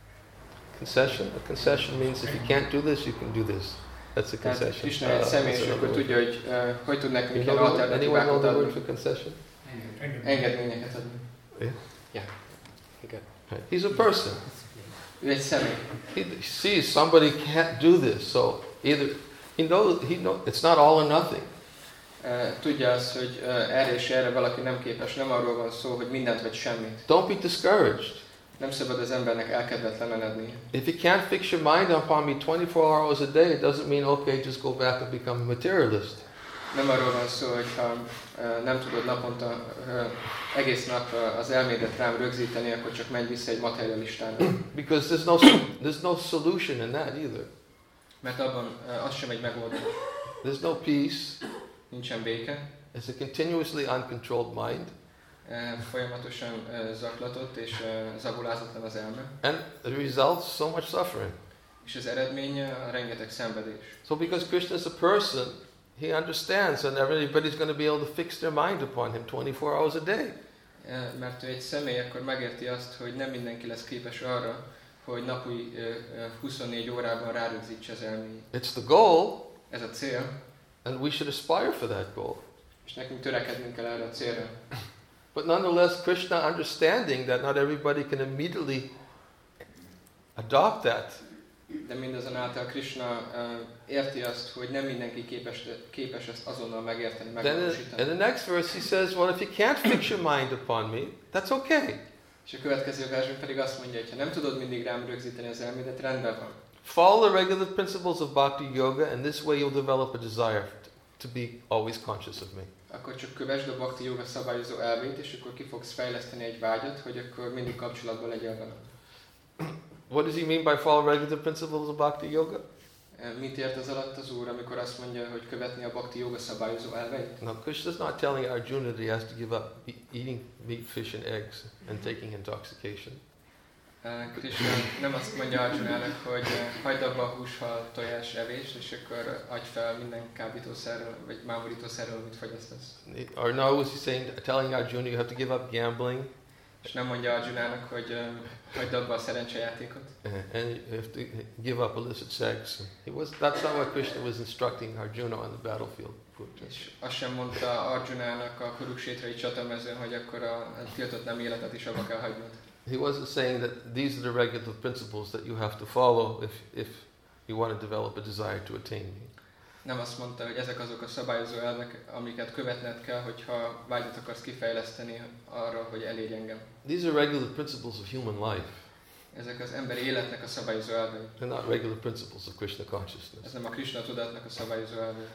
Concession? A concession means if you can't do this, you can do this. That's a Tehát concession. Krishna egy személy, és akkor tudja, hogy uh, hogy tud nekünk You ilyen know, anyone know alternatívákat the word adni, for concession? engedményeket adni. Yeah. Yeah. Igen. Right. He's a person. Ő egy személy. He sees somebody can't do this, so either he knows he knows it's not all or nothing. Uh, tudja azt, hogy uh, erre és erre valaki nem képes, nem arról van szó, hogy mindent vagy semmit. Don't be discouraged. Nem szabad az embernek elkedvetlenedni. If you can't fix your mind upon me twenty-four hours a day, it doesn't mean okay, just go back and become a materialist. Nem arról van szó, hogy ha uh, nem tudod naponta uh, egész nap uh, az elmédet rám rögzíteni, akkor csak menj vissza egy materialistának. Because there's no there's no solution in that either. Mert abban uh, az sem egy megoldás. There's no peace. Nincsen béke. It's a continuously uncontrolled mind. Uh, folyamatosan uh, zaklatott és uh, zabulázatlan az elme. And the result, so much suffering. És az eredménye a rengeteg szenvedés. So because Krishna is a person, he understands and everybody's going to be able to fix their mind upon him twenty-four hours a day. Uh, mert ő egy személy, akkor megérti azt, hogy nem mindenki lesz képes arra, hogy napi uh, uh, huszonnégy órában rárögzítse az elméjét. It's the goal, Ez a cél, and we should aspire for that goal. és nekünk törekednünk kell erre a célra. But nonetheless, Krishna understanding that not everybody can immediately adopt that, De mindazonáltal Krishna uh, érti azt, hogy nem mindenki képes, képes ezt azonnal megérteni, then in, in megvalósítani. the next verse he says, well, if you can't fix your mind upon me, that's okay. És a következő versben pedig azt mondja, hogy ha nem tudod mindig rám rögzíteni az elmédet, rendben van. Follow the regular principles of bhakti yoga, and this way you'll develop a desire to be always conscious of me. Akkor csak kövesd a bhakti joga szabályozó elvét, és akkor ki fogsz fejleszteni egy vágyat, hogy akkor mindig kapcsolatban legyél velem. What does he mean by follow regular principles of bhakti yoga? Mit ért az alatt az Úr, amikor azt mondja, hogy követni a bhakti joga szabályozó elveit? Now, Krishna's not telling Arjuna that he has to give up e- eating meat, fish, and eggs and taking intoxication. Krishna nem azt mondja Arjunának, hogy hagyd abba a húshal, tojás evés, és akkor adj fel minden kábítószerről, vagy mámorítószerről, amit fogyasztasz. Or no, was he saying, telling Arjuna you have to give up gambling? És nem mondja Arjunának, hogy uh, hagyd abba a szerencsejátékot. And you have to give up illicit sex. He was, that's not what Krishna was instructing Arjuna on the battlefield. És azt sem mondta Arjunának a Kuruksétrai csatamezőn, hogy akkor a tiltott nem életet is abba kell hagynod. He wasn't saying that these are the regular principles that you have to follow if, if you want to develop a desire to attain me. Nem azt mondta, hogy ezek azok a szabályozó elvek, amiket követned kell, hogyha vágyat akarsz kifejleszteni arra, hogy elérj engem. These are regular principles of human life. Ezek az emberi életnek a szabályozó elvei. They're not regular principles of Krishna consciousness. Ez nem a Krishna tudatnak a szabályozó elvei.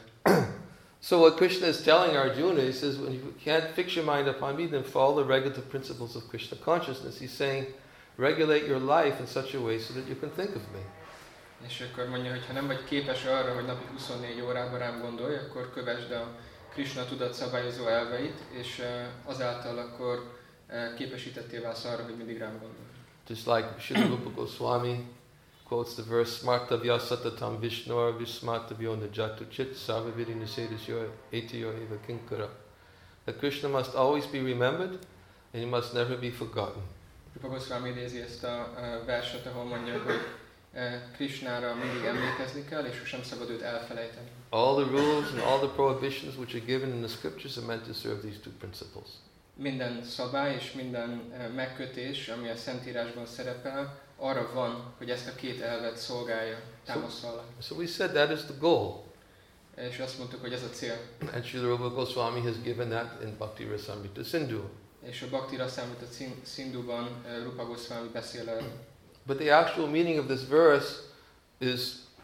So what Krishna is telling Arjuna, he says, when you can't fix your mind upon me, then follow the regular principles of Krishna consciousness. He's saying, regulate your life in such a way so that you can think of me. És akkor mondja, hogy ha nem vagy képes arra, hogy napi huszonnégy órában rám gondolj, akkor kövesd a Krishna tudat szabályozó elveit, és azáltal akkor képesítettél válsz arra, hogy mindig rám gondolj. Just like Srila Rupa Goswami quotes the verse, Smartavya satatam vishnor vismartavyo najatu chit savaviri nisedisyo etiyo eva kinkara. that Krishna must always be remembered and he must never be forgotten. Rupa Goswami idézi ezt a uh, verset, ahol mondja, hogy uh, Krishnára mindig emlékezni kell, és sosem szabad őt elfelejteni. All the rules and all the prohibitions which are given in the scriptures are meant to serve these two principles. Minden szabály és minden uh, megkötés, ami a Szentírásban szerepel, arra van, hogy ezt a két elvet szolgálja, támaszza alá. So we said that is the goal. És azt mondtuk, hogy ez a cél. And Srila Rupa Goswami has given that in Bhakti Rasamrita Sindhu. És a Bhakti Rasamrita Sindhuban uh, Rupa Goswami beszél erről. But the actual meaning of this verse is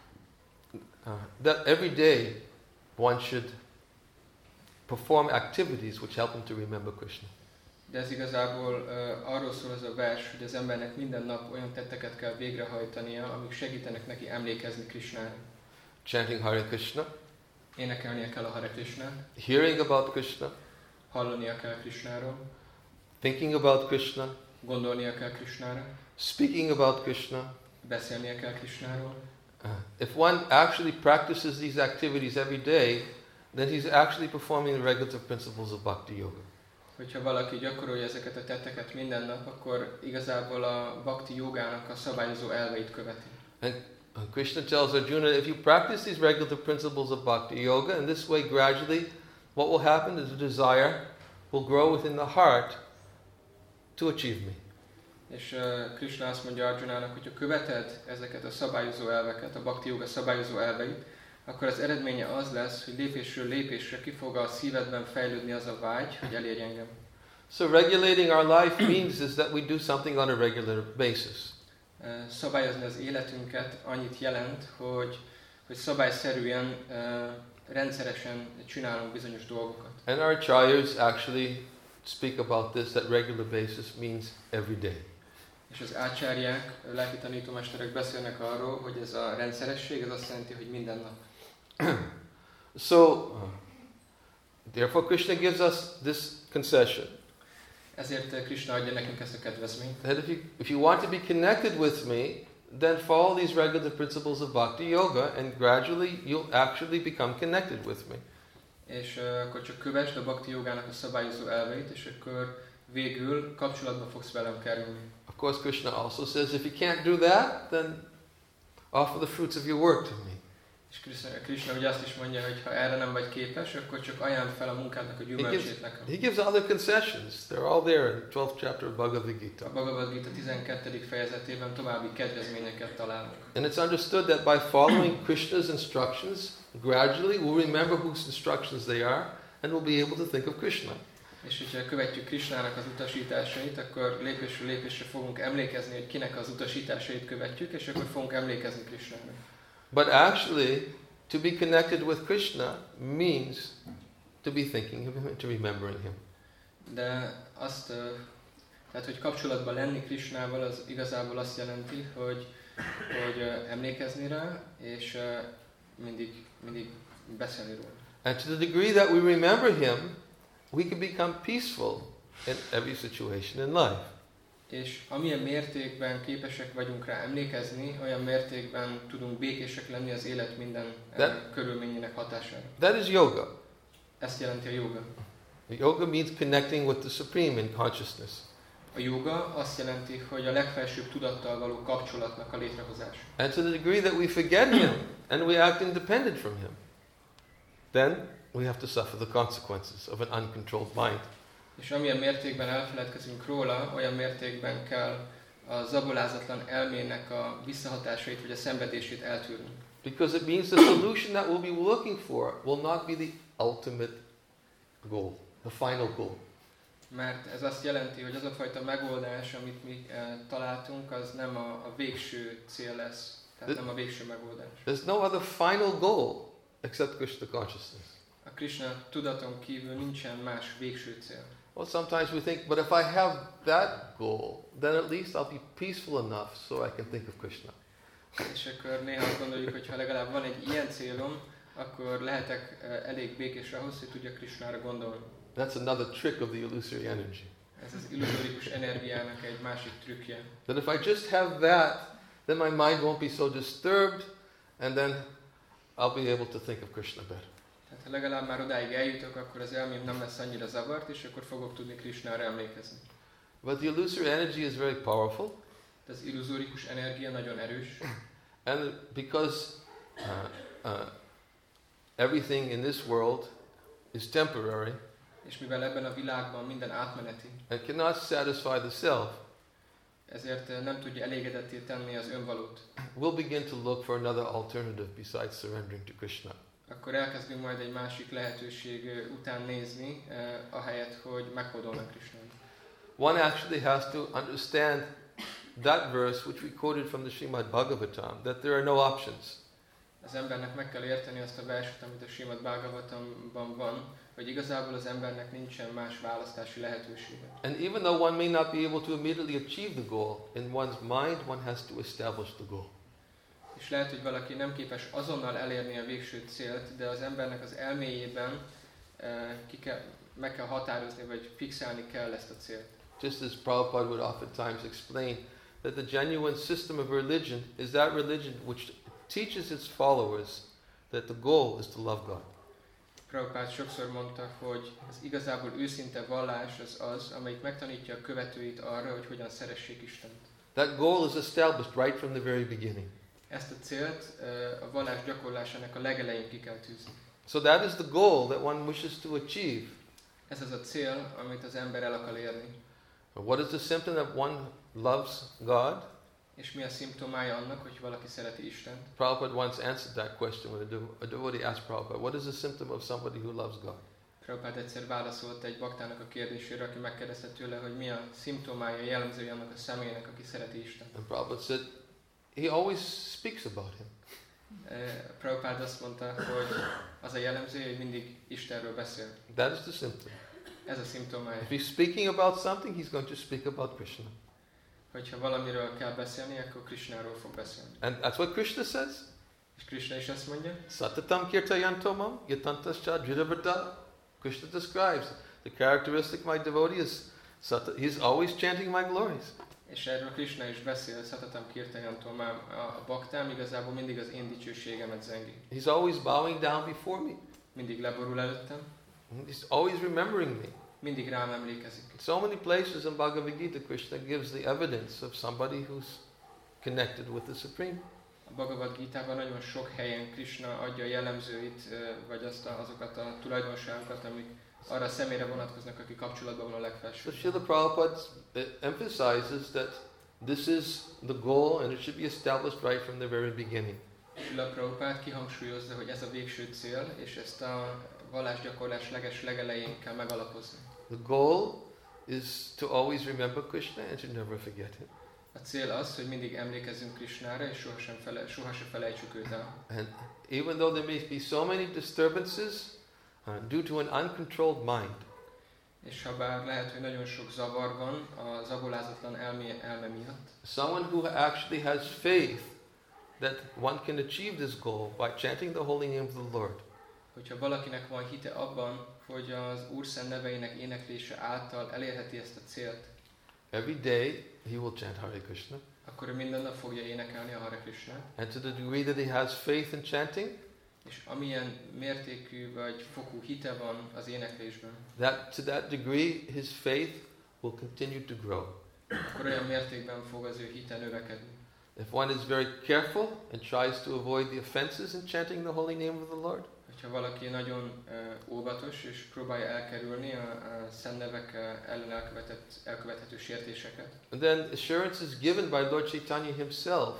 uh, that every day one should perform activities which help him to remember Krishna. De ez igazából uh, arról szól ez a vers, hogy az embernek minden nap olyan tetteket kell végrehajtania, amik segítenek neki emlékezni Krishnára. Chanting Hare Krishna, énekelnie kell a Hare Krishnát, hearing about Krishna, hallania kell Krishnáról, thinking about Krishna, gondolnia kell Krishnára, speaking about Krishna. beszélnie kell Krishnáról. Uh, if one actually practices these activities every day, then he's actually performing the regulative principles of Bhakti Yoga. Hogyha valaki gyakorolja ezeket a tetteket minden nap, akkor igazából a Bhakti Jogának a szabályozó elveit követi. And uh, Krishna tells Arjuna, if you practice these regulative principles of Bhakti Yoga, in this way gradually, what will happen is a desire will grow within the heart to achieve me. És uh, Krishna azt mondja Arjunának, hogy ha követed ezeket a szabályozó elveket, a Bhakti Yoga szabályozó elveit, akkor az eredménye az lesz, hogy lépésről lépésre ki fog a szívedben fejlődni az a vágy, hogy elérj engem. So regulating our life means is that we do something on a regular basis. Uh, szabályozni az életünket annyit jelent, hogy, hogy szabályszerűen, uh, rendszeresen csinálunk bizonyos dolgokat. And our acharyas actually speak about this, that regular basis means every day. És az ácsárják, lelki tanítómesterek beszélnek arról, hogy ez a rendszeresség, ez azt jelenti, hogy minden nap. So, uh, therefore Krishna gives us this concession. Ezért Krishna adja nekünk ezt a kedvezményt. That if you, if you want to be connected with me, then follow these regulative principles of Bhakti Yoga and gradually you'll actually become connected with me. És uh, akkor csak kövesd a Bhakti Jogának a szabályozó elveit, és akkor végül kapcsolatba fogsz velem kerülni. Of course, Krishna also says, if you can't do that, then offer the fruits of your work to me. És Krishna, Krishna ugye azt is mondja, hogy ha erre nem vagy képes, akkor csak ajánl fel a munkádnak a gyümölcsét nekem. He gives other concessions. They're all there in twelfth chapter of Bhagavad Gita. A Bhagavad Gita tizenkettedik fejezetében további kedvezményeket találunk. And it's understood that by following Krishna's instructions, gradually we'll remember whose instructions they are, and we'll be able to think of Krishna. És hogyha követjük Krishnának az utasításait, akkor lépésről lépésre fogunk emlékezni, hogy kinek az utasításait követjük, és akkor fogunk emlékezni Krishnára. But actually, to be connected with Krishna means to be thinking of him and to remembering him. De azt, tehát hogy kapcsolatban lenni Krishnával, az igazából azt jelenti, hogy, hogy emlékezni rá, és mindig, mindig beszélni róla. And to the degree that we remember him, we can become peaceful in every situation in life. És amilyen mértékben képesek vagyunk rá emlékezni, olyan mértékben tudunk békések lenni az élet minden that, körülményének hatására. That is yoga. Ezt jelenti a yoga. Yoga means connecting with the Supreme in consciousness. A yoga azt jelenti, hogy a legfelsőbb tudattal való kapcsolatnak a létrehozása. And to the degree that we forget him and we act independent from him, then we have to suffer the consequences of an uncontrolled mind. És amilyen mértékben elfeledkezünk róla, olyan mértékben kell a zabolázatlan elmének a visszahatásait vagy a szenvedését eltűrni. Because it means the solution that we'll be looking for will not be the ultimate goal, the final goal. Mert ez azt jelenti, hogy az a fajta megoldás, amit mi e, találtunk, az nem a, a végső cél lesz. Tehát nem a végső megoldás. There's no other final goal except Krishna consciousness. A Krishna tudaton kívül nincsen más végső cél. Well, sometimes we think, but if I have that goal, then at least I'll be peaceful enough so I can think of Krishna. És akkor néha azt gondoljuk, hogy ha legalább van egy ilyen célom, akkor lehetek uh, elég békés ahhoz, hogy tudjak Krishnára gondolni. That's another trick of the illusory energy. Ez az illuzorikus energiának egy másik trükkje. That if I just have that, then my mind won't be so disturbed, and then I'll be able to think of Krishna better. Hát ha legalább már odáig eljutok, akkor az elmém nem lesz annyira zavart, és akkor fogok tudni Krishnára emlékezni. But the illusory energy is very powerful. De az illuzórikus energia nagyon erős. And because uh, uh, everything in this world is temporary, És mivel ebben a világban minden átmeneti, and cannot satisfy the self, ezért nem tudja elégedetté tenni az önvalót, we'll begin to look for another alternative besides surrendering to Krishna. akkor elkezdünk majd egy másik lehetőség után nézni, eh, ahelyett, hogy meghódolnak Krisnának. One actually has to understand that verse which we quoted from the Srimad Bhagavatam, that there are no options. Az embernek meg kell érteni azt a verset, amit a Srimad Bhagavatamban van, hogy igazából az embernek nincsen más választási lehetősége. And even though one may not be able to immediately achieve the goal, in one's mind one has to establish the goal. És lehet, hogy valaki nem képes azonnal elérni a végső célt, de az embernek az elméjében eh, ki kell, meg kell határozni, vagy fixálni kell ezt a célt. Just as Prabhupada would oftentimes explain that the genuine system of religion is that religion which teaches its followers that the goal is to love God. Prabhupád sokszor mondta, hogy az igazából őszinte vallás az az, amelyik megtanítja a követőit arra, hogy hogyan szeressék Istent. That goal is established right from the very beginning. Ezt a célt a vallás gyakorlásának a legelején ki kell tűzni. So that is the goal that one wishes to achieve. Ez az a cél, amit az ember el akar érni. What is the symptom that one loves God? És mi a szimptomája annak, hogy valaki szereti Istent? Prabhupada once answered that question when a, dev- a devotee asked Prabhupada, what is the symptom of somebody who loves God? Prabhupád egyszer válaszolt egy baktának a kérdésére, aki megkérdezte tőle, hogy mi a szimptomája, jellemzője annak a személynek, aki szereti Istent. And Prabhupada said, he always speaks about him. Prabhupád azt mondta, hogy az a jellemzője, hogy mindig Istenről beszél. That is the symptom. Ez a szimptomája. If he's speaking about something, he's going to speak about Krishna. Hogyha valamiről kell beszélni, akkor Krishnáról fog beszélni. And that's what Krishna says. És Krishna is azt mondja, Satatam kirtayantomam yatantascha dridavata. Krishna describes the characteristic of my devotee is sat- he's always chanting my glories. és erről Krishna is beszél, Satatam Kirtayantom, a baktám igazából mindig az én dicsőségemet zengi. He's always bowing down before me. Mindig leborul előttem. He's always remembering me. Mindig rám emlékezik. In so many places in Bhagavad Gita, Krishna gives the evidence of somebody who's connected with the Supreme. A Bhagavad Gitában nagyon sok helyen Krishna adja a jellemzőit, vagy azt a, azokat a tulajdonságokat, amik arra a személyre vonatkoznak, aki kapcsolatban van a So legfelsőbb. Srila Prabhupada emphasizes that this is the goal and it should be established right from the very beginning. Srila Prabhupád kihangsúlyozza, hogy ez a végső cél, és ezt a vallásgyakorlás leges legelején kell megalapozni. The goal is to always remember Krishna and to never forget him. A cél az, hogy mindig emlékezzünk Krishnára, és sohasem, fele, sohasem felejtsük őt el. And even though there may be so many disturbances uh, due to an uncontrolled mind, És ha bár lehet, hogy nagyon sok zavar van a zabolázatlan elme, elme miatt, someone who actually has faith that one can achieve this goal by chanting the holy name of the Lord, hogyha valakinek van hite abban, hogy az Úr szent neveinek éneklése által elérheti ezt a célt, every day he will chant Hare Krishna. akkor ő minden nap fogja énekelni a Hare Krishnát, And to the degree that he has faith in chanting, és amilyen mértékű vagy fokú hite van az éneklésben, that to that degree his faith will continue to grow. akkor olyan mértékben fog az ő hite növekedni. If one is very careful and tries to avoid the offenses in chanting the holy name of the Lord, Hogyha valaki nagyon uh, óvatos és próbálja elkerülni a, a szent nevek uh, ellen elkövetett, elkövethető sértéseket, and then assurance is given by Lord Chaitanya himself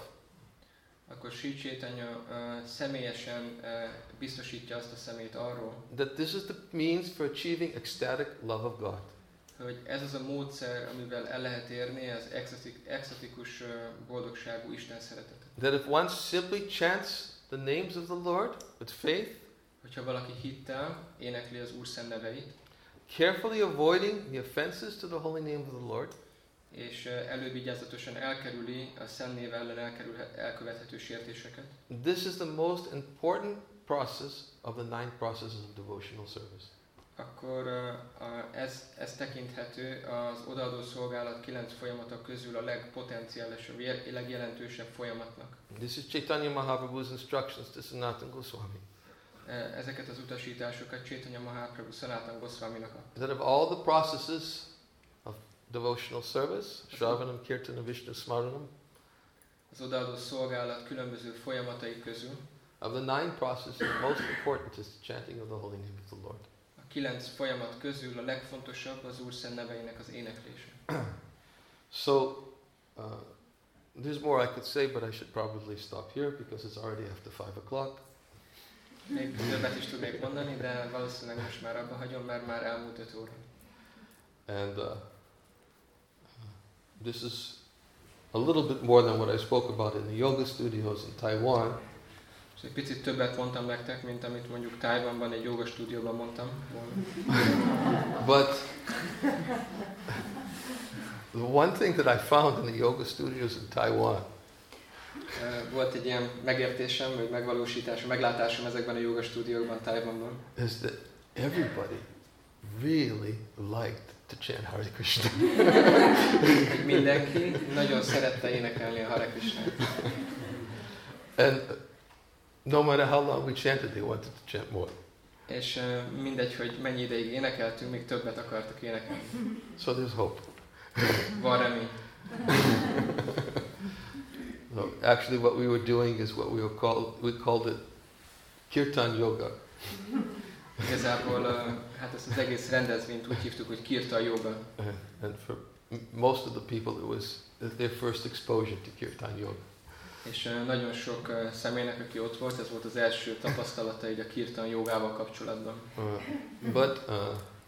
akkor Sri Chaitanya uh, személyesen uh, biztosítja azt a szemét arról, that this is the means for achieving ecstatic love of God. hogy ez az a módszer, amivel el lehet érni az extatik, extatikus uh, boldogságú Isten szeretetet. That if one simply chants the names of the Lord with faith, Hogyha valaki hittel énekli az Úr szent neveit, carefully avoiding the offenses to the holy name of the Lord, és uh, elővigyázatosan elkerüli a szent név ellen elkerülhe- elkövethető sértéseket, this is the most important process of the nine processes of devotional service. akkor uh, a, ez, ez tekinthető az odaadó szolgálat kilenc folyamata közül a legpotenciálisabb, je- legjelentősebb folyamatnak. This is Chaitanya Mahaprabhu's instructions to Sanatana Goswami. Ezeket az utasításokat Chaitanya Mahaprabhu Sanatana Goswaminak adta. That of all the processes of devotional service, Shravanam, Kirtanam, Vishnu Smaranam, Az odaadó szolgálat különböző folyamatai közül of the nine processes, most important is the chanting of the holy name of the Lord. a kilenc folyamat közül a legfontosabb az Úr szent neveinek az éneklése. So, uh, there's more I could say, but I should probably stop here because it's already after five o'clock. Még többet is tudnék mondani, de valószínűleg most már abba hagyom, mert már elmúlt öt óra. And uh, this is a little bit more than what I spoke about in the yoga studios in Taiwan. És egy picit többet mondtam nektek, mint amit mondjuk Tajvanban egy joga stúdióban mondtam volna. But the one thing that I found in the yoga studios in Taiwan Volt egy ilyen megértésem, vagy megvalósításom, meglátásom ezekben a joga stúdiókban Tajvanban. is that everybody really liked to chant Hare Krishna. Mindenki nagyon szerette énekelni a Hare Krishnát. And no matter how long we chanted, they wanted to chant more. És uh, mindegy, hogy mennyi ideig énekeltünk, még többet akartak énekelni. So there's hope. Van remény. No, actually what we were doing is what we were called, we called it Kirtan Yoga. Igazából uh, hát ezt az egész rendezvényt úgy hívtuk, hogy Kirtan Yoga. And, and for m- most of the people it was their first exposure to Kirtan Yoga. És uh, nagyon sok uh, személynek, aki ott volt, ez volt az első tapasztalata így a Kirtan Jogával kapcsolatban. Uh, but uh,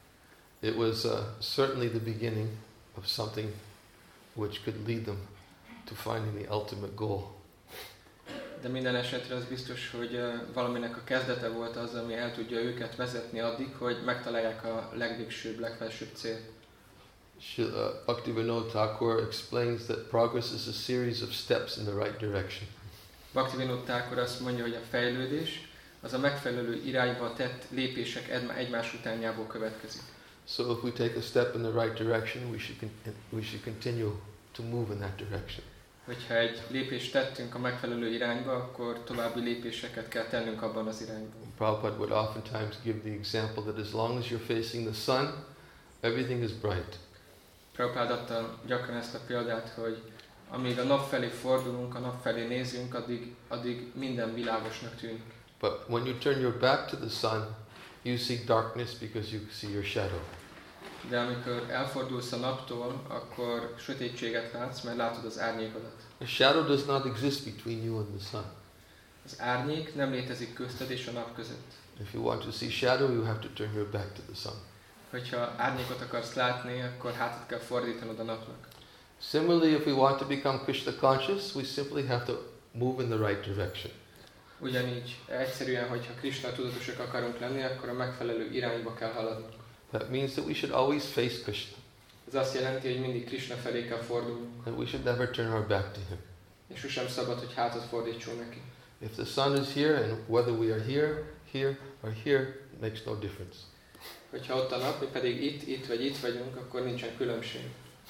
it was uh, certainly the beginning of something which could lead them to finding the ultimate goal. De minden esetre az biztos, hogy uh, valaminek a kezdete volt az, ami el tudja őket vezetni addig, hogy megtalálják a legvégsőbb, legfelsőbb célt. Shri- uh, Bhaktivinoda Thakur explains that progress is a series of steps in the right direction. Bhaktivinoda Thakur azt mondja, hogy a fejlődés az a megfelelő irányba tett lépések egymás utánjából következik. So if we take a step in the right direction, we should con- we should continue to move in that direction. Hogyha egy lépést tettünk a megfelelő irányba, akkor további lépéseket kell tennünk abban az irányban. Prabhupada would oftentimes give the example that as long as you're facing the sun, everything is bright. Prabhupád adta gyakran ezt a példát, hogy amíg a nap felé fordulunk, a nap felé nézünk, addig, addig minden világosnak tűnik. But when you turn your back to the sun, you see darkness because you see your shadow. De amikor elfordulsz a naptól, akkor sötétséget látsz, mert látod az árnyékodat. The shadow does not exist between you and the sun. Az árnyék nem létezik közted és a nap között. If you want to see shadow, you have to turn your back to the sun. Hogyha árnyékot akarsz látni, akkor hátat kell fordítanod a napnak. Similarly, if we want to become Krishna conscious, we simply have to move in the right direction. Ugyanígy egyszerűen, hogyha Krishna tudatosak akarunk lenni, akkor a megfelelő irányba kell haladni. That means that we should always face Krishna, Ez azt jelenti, hogy mindig Krishna felé kell fordulnunk, and we should never turn our back to him. és sosem szabad, hogy hátat fordítsunk neki. If the sun is here, and whether we are here, here, or here, makes no difference. Hogyha ott a nap, mi pedig itt, itt vagy itt vagyunk, akkor nincsen különbség.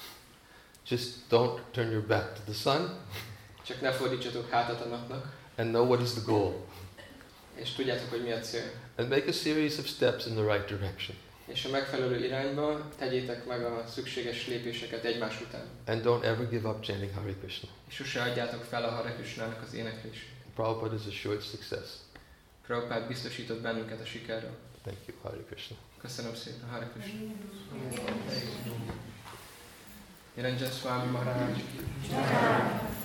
Just don't turn your back to the sun, Csak ne fordítsatok hátat a napnak, and know what is the goal. és tudjátok, hogy mi a cél. And make a series of steps in the right direction. És a megfelelő irányba tegyétek meg a szükséges lépéseket egymás után. And don't ever give up chanting Hare Krishna. És sose adjátok fel a Hare Krishnának az éneklését. Prabhupada is assured success. Prabhupád biztosított bennünket a sikerről. Thank you, Hare Krishna. Köszönöm szépen, Hare Krishna. Niranjan Swami Maharaj.